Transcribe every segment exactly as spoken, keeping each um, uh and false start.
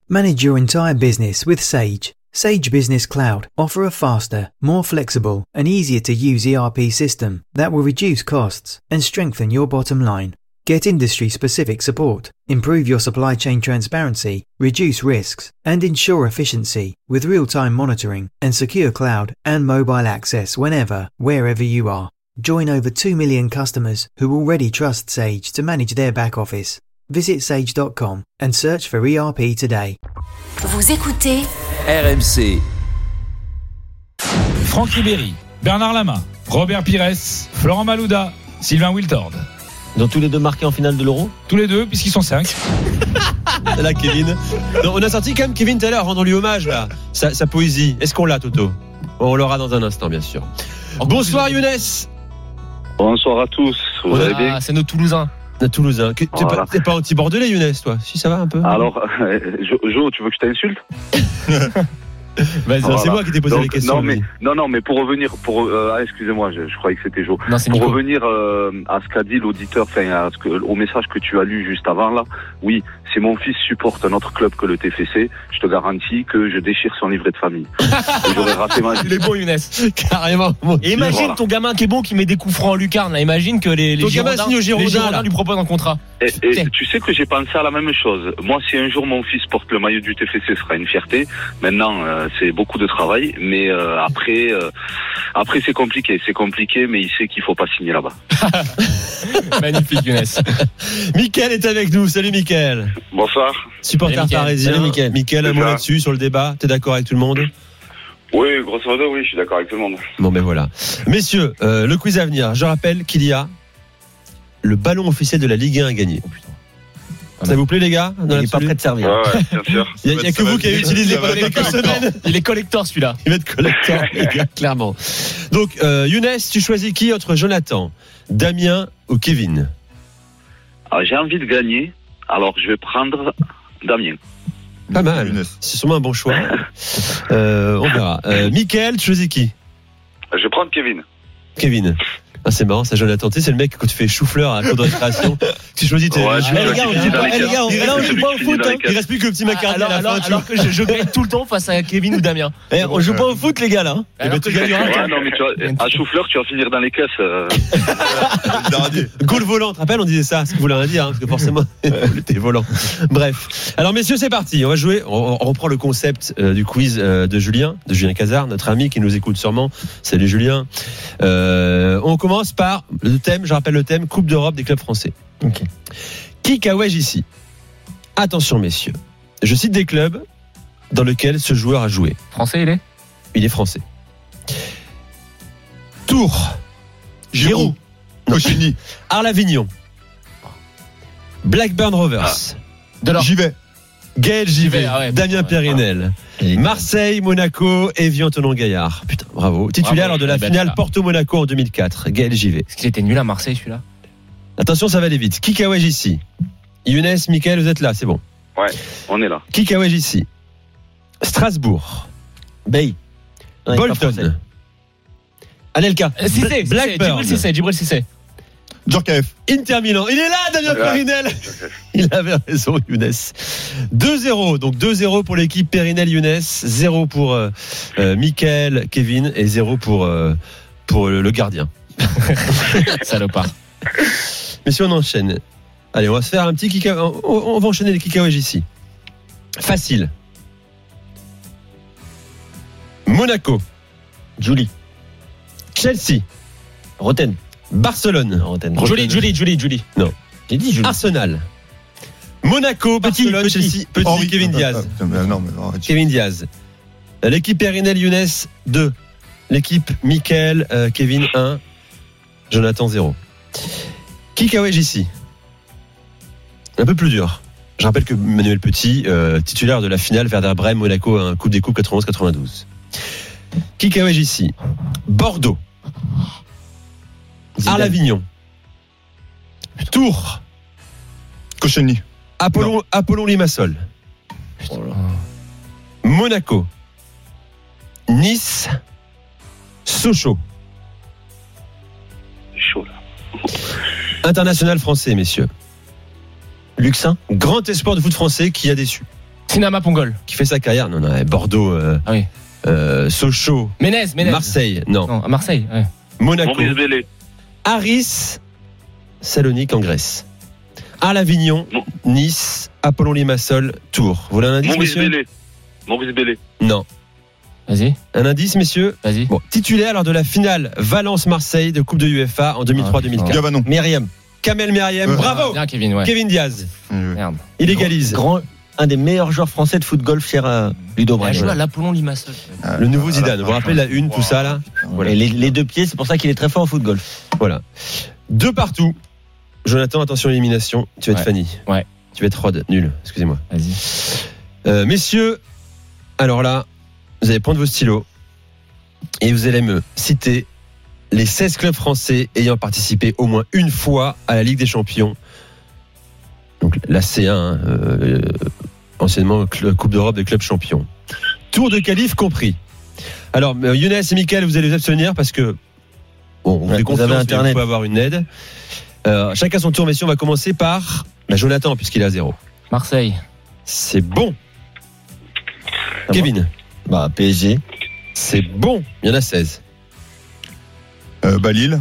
Manage your entire business with Sage. Sage Business Cloud offer a faster, more flexible and easier to use E R P system that will reduce costs and strengthen your bottom line. Get industry-specific support, improve your supply chain transparency, reduce risks, and ensure efficiency with real-time monitoring and secure cloud and mobile access whenever, wherever you are. Join over two million customers who already trust Sage to manage their back office. Visit sage dot com and search for E R P today. Vous écoutez R M C. Franck Ribéry, Bernard Lama, Robert Pires, Florent Malouda, Sylvain Wiltord. Dans tous les deux marqués en finale de l'Euro. Tous les deux, puisqu'ils sont cinq. Là, Kevin. Donc, on a sorti quand même Kevin tout à l'heure, rendons-lui hommage, là. Sa, sa poésie. Est-ce qu'on l'a, Toto? On l'aura dans un instant, bien sûr. Bonsoir, Younes. Bonsoir à tous. Vous allez bien? Ah, c'est nos Toulousains. Nos Toulousains. T'es, voilà. pas, t'es pas anti-bordelais, Younes, toi? Si, ça va un peu? Alors, euh, Jo, Jo, tu veux que je t'insulte? Vas-y, voilà. C'est moi qui t'ai posé Donc, les questions. Non mais, non, non, mais pour revenir, pour, euh, ah, excusez-moi, je, je croyais que c'était Jo. Non, c'est pour Nico. revenir euh, à ce qu'a dit l'auditeur, enfin, à ce que, au message que tu as lu juste avant là. Oui, si mon fils supporte un autre club que le T F C, je te garantis que je déchire son livret de famille. Et j'aurais raté ma Il est bon, Younes. Carrément. Et imagine voilà. ton gamin qui est bon, qui met des coups francs en lucarne. Là. Imagine que les, les Ton gamin Girondins, signe au Girondins, les Girondins là. lui proposent un contrat. Et, et tu sais que j'ai pensé à la même chose. Moi, si un jour mon fils porte le maillot du T F C, ce sera une fierté. Maintenant, euh, c'est beaucoup de travail, mais euh, après, euh, après c'est compliqué, c'est compliqué, mais il sait qu'il faut pas signer là-bas. Magnifique, Younes. Mickaël est avec nous. Salut, Mickaël. Bonsoir. Supporter Salut, Mickaël. parisien. Salut, Mickaël. Mickaël, un mot là-dessus sur le débat. T'es d'accord avec tout le monde? Oui, grosso modo, oui, je suis d'accord avec tout le monde. Bon, ben voilà. Messieurs, euh, le quiz à venir. Je rappelle qu'il y a le ballon officiel de la Ligue un à gagner. Ça vous plaît, les gars? Il n'est pas prêt de servir. Ouais, ouais, bien sûr. Il n'y a, a que vous qui avez utilisé les ballons quelques semaines. Il est collector, celui-là. Il va être collecteur, les gars, clairement. Donc, euh, Younes, tu choisis qui entre Jonathan, Damien ou Kevin? Alors, j'ai envie de gagner, alors je vais prendre Damien. Pas mal. C'est sûrement un bon choix. Euh, on verra. Euh, Mickaël, tu choisis qui? Je vais prendre Kevin. Kevin. Ah, c'est marrant, ça, Jonathan. Tu sais, c'est le mec quand tu fais chou-fleur à la cour de récréation. Tu choisis tes. Ouais, Eh, je- les je- gars, on je- dit pas, je- eh, les gars, on, je- là, on je- joue pas au je- foot. je- Hein. Il reste plus que le petit macaroni Alors, à la alors, fin. tu alors vois. que je, je gagne tout le temps face à Kevin ou Damien. Eh, on joue pas au foot, les gars, là. Hein. Eh Alors ben, que tu je gagneras. gagne. Ouais, non, mais tu vois, à Choufleur, tu vas finir dans les caisses. Euh... Goal volant, tu te rappelles, on disait ça, ce que voulait rien dire, hein, parce que forcément, t'es volant. Bref. Alors, messieurs, c'est parti. On va jouer. On, on reprend le concept euh, du quiz euh, de Julien, de Julien Cazard, notre ami qui nous écoute sûrement. Salut, Julien. Euh, on commence par le thème, je rappelle le thème, Coupe d'Europe des clubs français. Ok. Qui Kawaj ici? Attention, messieurs. Je cite des clubs dans lesquels ce joueur a joué. Français, il est Il est français. Tours. Giroud. Cochini. Arles-Avignon. Blackburn Rovers. Delors. J'y vais. Gaël Givet. Ah ouais, Damien ouais. Périnel. Marseille, Monaco, Evian Tonon Gaillard. Putain, bravo. Titulaire Bravo, lors de la belle finale là. Porto-Monaco en deux mille quatre. Gaël Givet. Est-ce qu'il était nul à Marseille, celui-là? Attention, ça va aller vite. Qui Kawaj ici? Younes, Mickaël, vous êtes là, c'est bon. Ouais, on est là. Qui Kawaj ici? Strasbourg. Bay. Bolton. Anelka. Euh, Cissé, Cissé, Blackburn. Djibril Cissé, Djibril Cissé. Djorkaeff. Inter Milan. Il est là, Damien Ouais. Périnel. Il avait raison, Younes. deux zéro. Donc deux zéro pour l'équipe Périnel-Younes. zéro pour euh, euh, Mickaël, Kevin et zéro pour, euh, pour le, le gardien. Salopard. Messieurs, on enchaîne. Allez, on va se faire un petit kick. On, on va enchaîner les kick-away ici. Facile. Monaco. Julie. Chelsea. Roten. Barcelone. Julie, Julie, Julie, Julie. Non. J'ai dit Julie. Arsenal. Monaco, Petit, Barcelone, petit. Chelsea. Petit, Henri. Kevin Ah, Diaz. ah, ah, Non, mais arrête. Kevin Diaz. L'équipe Périnel Younes deux. L'équipe Mickaël euh, Kevin un. Jonathan zéro. Qui Kawaj ici? Un peu plus dur. Je rappelle que Manuel Petit, euh, titulaire de la finale Werder Brême Monaco, un Coupe des Coupes quatre-vingt-onze quatre-vingt-douze. Qui Kawaj ici? Bordeaux. Arles-Avignon. Tours. Cochini. Apollon, Apollon Limassol. Monaco. Nice. Sochaux. Chaud là. International français, messieurs. Luxin. Grand espoir de foot français qui a déçu. Sinama Pongol. qui fait sa carrière. Non, non, Bordeaux, euh, Ah oui. euh, Sochaux, Ménez, Ménez. Marseille, non, Non, à Marseille. Ouais. Monaco, Maurice Bellé. Aris, Salonique en Grèce, Arles Avignon, Non. Nice, Apollon Limassol, Tours. Vous voulez un indice, Maurice messieurs? Bellé. Maurice Bellé. Non. Vas-y, Un indice, messieurs? vas-y. Bon, titulaire lors de la finale Valence-Marseille de Coupe de UEFA en deux mille trois deux mille quatre. Gavanon. Myriam. Kamel Meriem, Euh, bravo. Bien, Kevin, ouais. Kevin Diaz, Merde. il égalise. Grand, un des meilleurs joueurs français de foot golf, cher euh, Ludo Il a Brel. joué à l'Apollon Limassol. Ah, Le nouveau ah, Zidane. ah, Vous vous rappelez la une, tout ça là? Voilà. Et les, les deux pieds, c'est pour ça qu'il est très fort au foot golf. Voilà. Deux partout. Jonathan, attention élimination. Tu vas être Ouais. Fanny. Ouais. Tu vas être Rod. Nul. Excusez-moi. Vas-y. Euh, messieurs, alors là, vous allez prendre vos stylos et vous allez me citer les seize clubs français ayant participé au moins une fois à la Ligue des Champions. Donc la C un, hein, euh, anciennement cl- Coupe d'Europe des clubs champions. Tour de qualif compris. Alors, euh, Younes et Mickaël, vous allez vous abstenir parce que bon, on vous Ouais, fait vous confiance, avez mais Internet. vous pouvez avoir une aide. Euh, chacun son tour, messieurs. On va commencer par bah, Jonathan, puisqu'il est à zéro. Marseille. C'est bon. Ah Kevin, Bah, P S G. c'est bon. Il y en a seize. Euh, bah, Lille.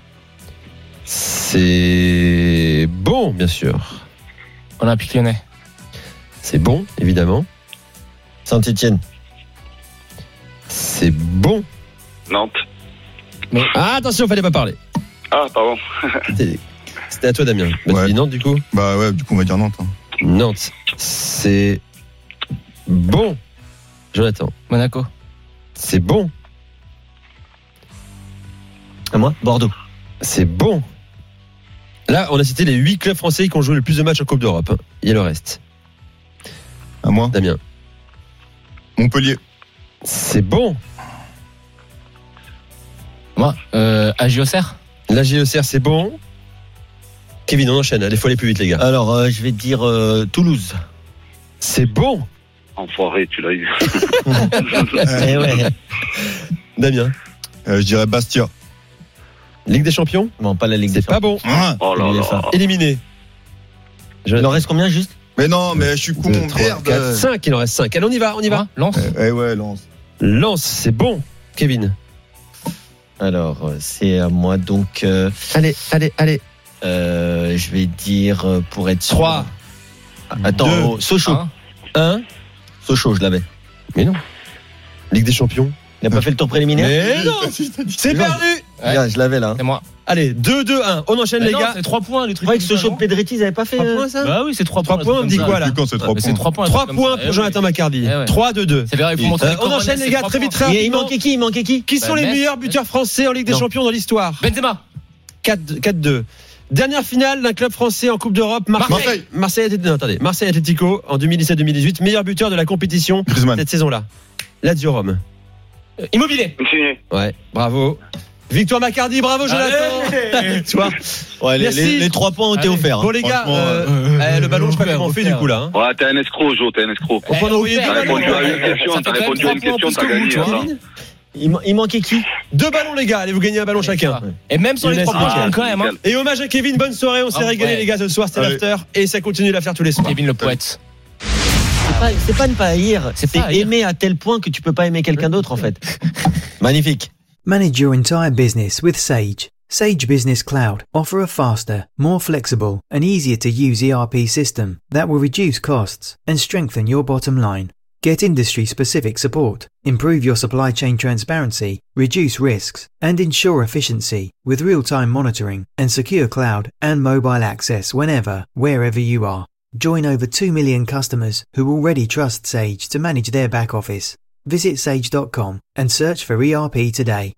C'est bon, bien sûr. Olympique Lyonnais. C'est bon, évidemment. Saint-Etienne. C'est bon. Nantes. Ah, attention, fallait pas parler. Ah, pardon. C'était c'était à toi, Damien. Bah, Ouais. tu dis Nantes, du coup. Bah ouais, du coup on va dire Nantes. hein. Nantes, c'est bon. Jonathan, Monaco. c'est bon. À moi Bordeaux. C'est bon. Là, on a cité les huit clubs français qui ont joué le plus de matchs en Coupe d'Europe. hein. Il y a le reste. À moi. Damien, Montpellier. c'est bon. Moi, euh, A J O C R. La G E C R, c'est bon. Kevin, on enchaîne. Il faut aller plus vite, les gars. Alors, euh, je vais dire euh, Toulouse. C'est bon. Enfoiré, tu l'as eu. Eh ouais. Damien, Euh, je dirais Bastia. Ligue des Champions, Bon, pas la Ligue des c'est pas bon. Ah, Oh là Il est là. ça. Éliminé. Il en reste combien juste mais non, mais je suis con. deux, trois, Merde. quatre, cinq, il en reste cinq. Allez, on y va, on y va. Hein, Lens. Eh ouais, Lens. Lens, c'est bon. Kevin. Alors, euh, c'est à moi. Donc, euh, Allez, allez, allez. euh, je vais dire, euh, pour être sûr- trois, Attends, deux, oh, Sochaux. Hein un. Sochaux, je l'avais. Mais non. Ligue des Champions. Il n'a pas fait le tour préliminaire Mais non. C'est Non. perdu. Ouais. Regarde, je l'avais là. C'est moi. Allez, deux, deux, un. On enchaîne, Mais les non, gars. c'est trois points, les Je trucs. croyais que comme ça, Sochaux de non Pedretti, ils n'avaient pas fait. trois euh, points, ça Bah oui, c'est trois Trois points. points, on me dit quoi, là Depuis quand c'est trois Mais c'est points trois points. un trois truc comme points ça. pour Eh Jonathan oui. Maccardi. Eh ouais. trois, deux, deux. C'est vrai, il faut montrer Euh, les on coronets, enchaîne, c'est les gars, trois très vite, points. très Il, il rapidement. manquait qui Il manquait qui Qui sont Bah, les Metz. meilleurs buteurs français en Ligue des Non. Champions dans l'histoire? Benzema. quatre deux. Dernière finale d'un club français en Coupe d'Europe. Marseille. Marseille. Marseille, Atletico- non, attendez. Marseille Atlético en deux mille dix-sept deux mille dix-huit. Meilleur buteur de la compétition Griezmann. cette saison-là. Lazio Rome. Euh, Immobilier. Insigné. Ouais, bravo. Victoire Maccardi, bravo Jonathan. Victoire. Ouais, les, Merci. les- les trois points ont été Allez. offerts. hein. Bon les gars, Franchement, euh, eh, le ballon je crois offert, qu'on fait du offert. coup là. hein. Ouais, t'es un escroc, Jo, t'es un escroc. Donc on a oublié offert. deux T'as ballons. répondu à une question, Ça fait t'as quand même répondu à une trois points question, plus t'as que vous, gagné. tu vois. attends. Il, ma- il manquait qui Deux ballons les gars, allez vous gagnez un ballon chacun. Et même sur les Younes trois points, Mickaël. je gagne quand même. hein. Et hommage à Kevin, bonne soirée, on s'est Ah, régalé ouais. les gars ce soir, c'était Allez. l'after et ça continue de la faire tous les soirs. Kevin le poète. C'est pas, c'est pas ne pas haïr, C'est c'est pas haïr. aimer à tel point que tu peux pas aimer quelqu'un d'autre en fait. Magnifique. Manage your entire business with Sage. Sage Business Cloud offer a faster, more flexible and easier to use E R P system that will reduce costs and strengthen your bottom line. Get industry specific support, improve your supply chain transparency, reduce risks and ensure efficiency with real-time monitoring and secure cloud and mobile access whenever, wherever you are. Join over two million customers who already trust Sage to manage their back office. Visit sage dot com and search for E R P today.